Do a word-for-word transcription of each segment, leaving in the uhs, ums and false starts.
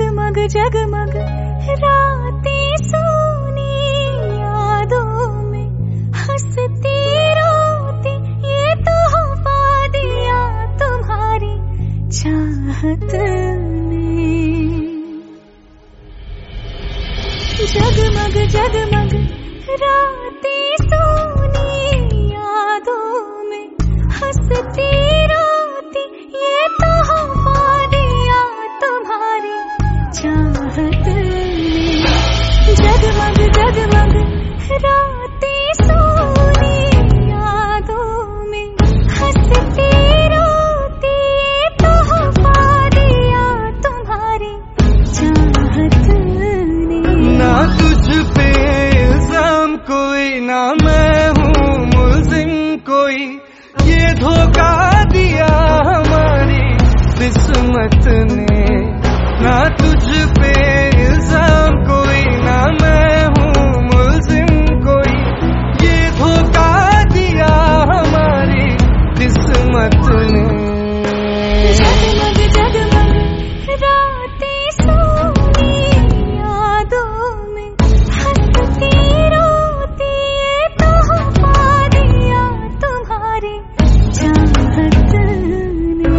जगमग जगमग रातें सोनी यादों में हंसती रोती ये तो वफा दिया तुम्हारी चाहत ने। जगमग जगमग रातें सोनी यादों में हंसती रोती ये तो वफा दिया तुम्हारी चाहत ने। जगमग जगमग रातें सोनी यादों में हंसती रोती ये तो वफा दिया तुम्हारी चाहत ने। ना तुझ पे इल्जाम कोई, ना मैं हूँ मुल्जिम कोई, ये धोखा दिया हमारी किस्मत ने। ना तुझ पे इल्जाम कोई, ना मैं हूँ मुल्जिम कोई, ये धोखा दिया हमारी किस्मत ने। जगमग जगमग रातें सोनी यादों में हंसती रोती ये तो वफा दिया तुम्हारी चाहत ने।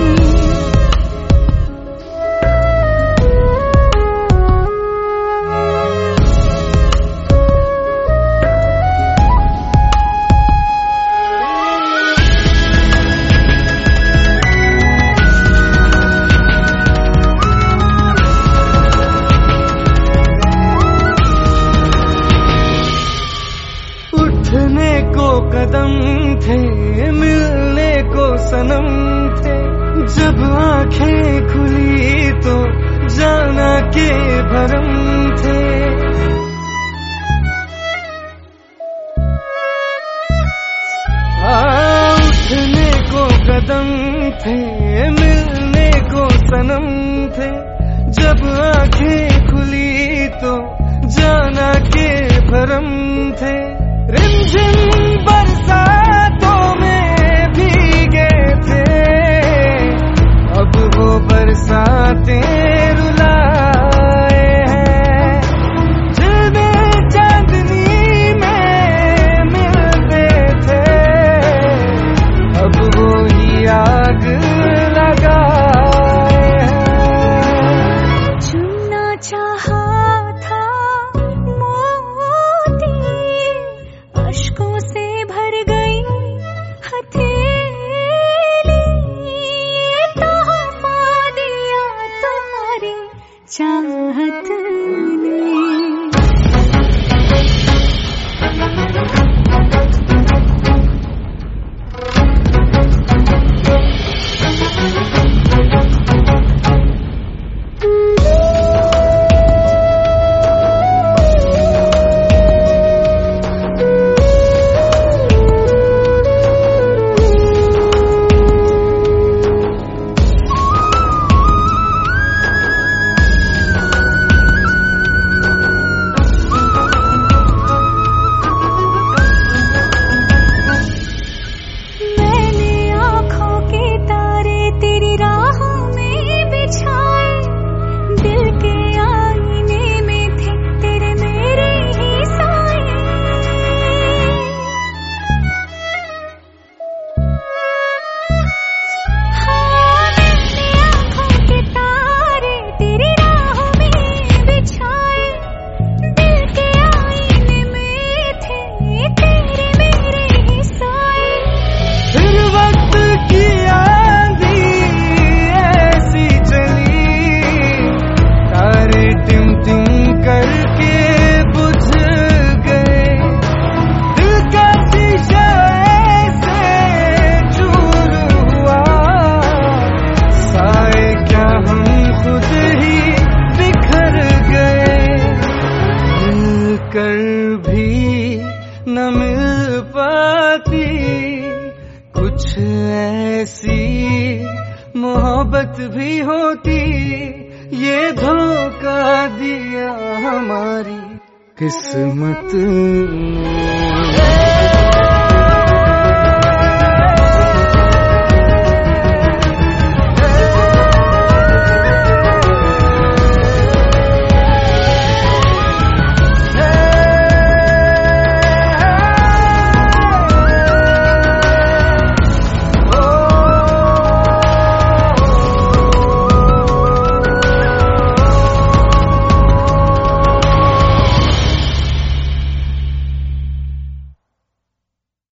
उठने को कदम थे, मिलने को सनम थे, जब आंखें खुली तो जाना के भरम थे। हाँ, उठने को कदम थे, मिलने को सनम थे, जब आंखें खुली तो जाना के भरम थे। रिमझिम बरसातों में भीगे थे, अब वो बरसातें रुलाए हैं। जलवे चांदनी में मिलते थे, अब वो ही आग लगाए हैं। चुनना चाहा था मोती, अश्कों से भर गई हथेली, ये तो वफा दिया तुम्हारी चाहत ने। कर भी न मिल पाती कुछ ऐसी मोहब्बत भी होती, ये धोखा दिया हमारी किस्मत ने।